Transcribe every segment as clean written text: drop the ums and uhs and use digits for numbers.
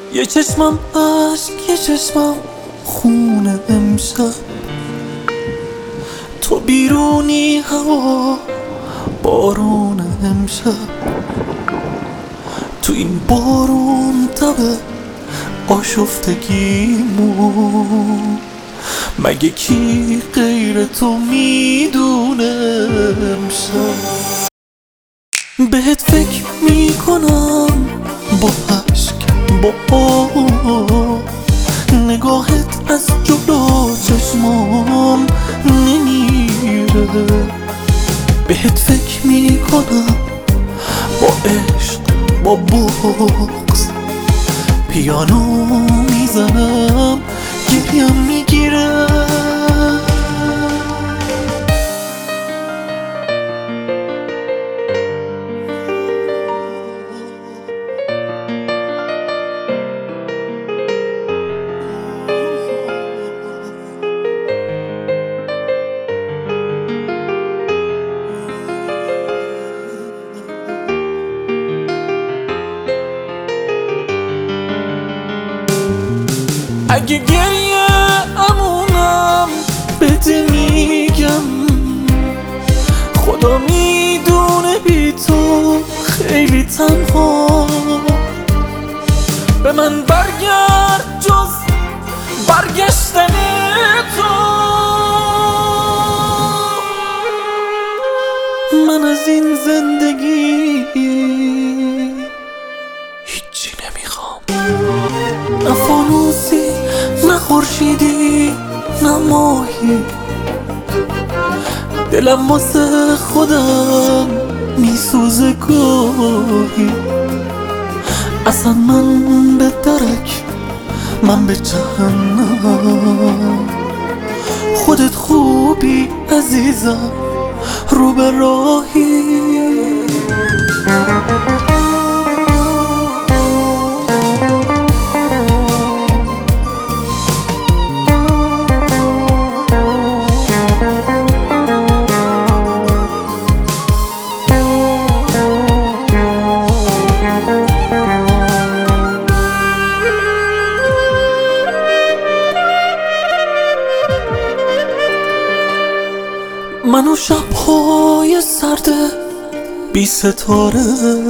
یه چشمم عشق، یه چشمم خونه امشب. تو بیرونی هوا بارون امشب. تو این بارون تبه آشفتگیمون. مگه کی غیر تو میدونه امشب؟ بهت فکر میکنم با عشق، با نگاهت از جلو چشمام نمیره. بهت فکر میکنم با عشق، با بغض. پیانو میزنم گریم میگیره. اگه گریه امونم بده میگم. خدا میدونه بی تو خیلی تنها. به من برگرد جز برگشتن تو. من از این زندگی هیچی نمیخوام. نه فانوسی، نه خورشیدی، نه ماهی. دلم واسه خودم میسوزه گاهی. اصلا من به درک، من به جهنم. خودت خوبی عزیزم، رو به راهی. منو شب‌های سرد بی ستاره.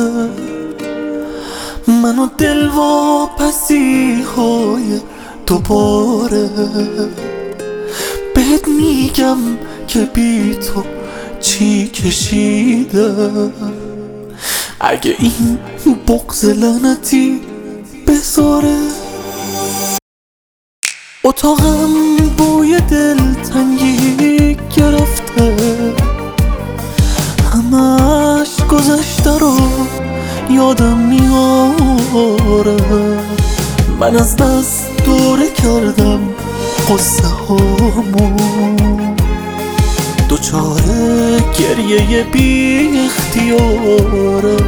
منو دلواپسی های دوباره. بهت میگم که بی تو چی کشیدم. اگه این بغض لعنتی بذاره. اتاقم بوی دلتنگی گرفته. همش گذشته رو یادم میاره. من از دست دوره کردم قصه هامو. دوچاره گریه بی اختیاره.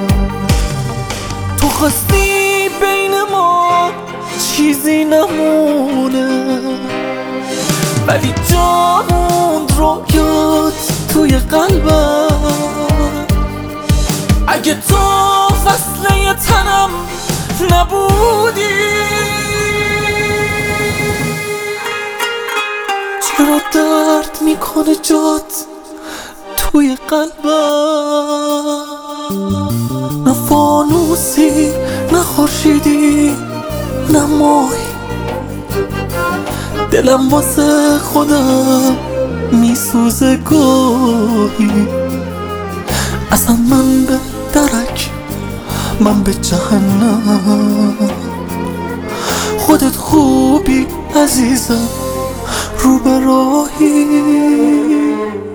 تو خواستی بین ما چیزی نمونه، ولی جا موند رویات توی قلبم. اگه تو فصله تنم نبودی، چرا درد میکنه جات توی قلبم؟ نه فانوسی، نه خورشیدی، نه ماهی. دلم واسه خودم میسوزه گاهی. اصلا من به درک، من به جهنم. خودت خوبی عزیزم، رو به راهی.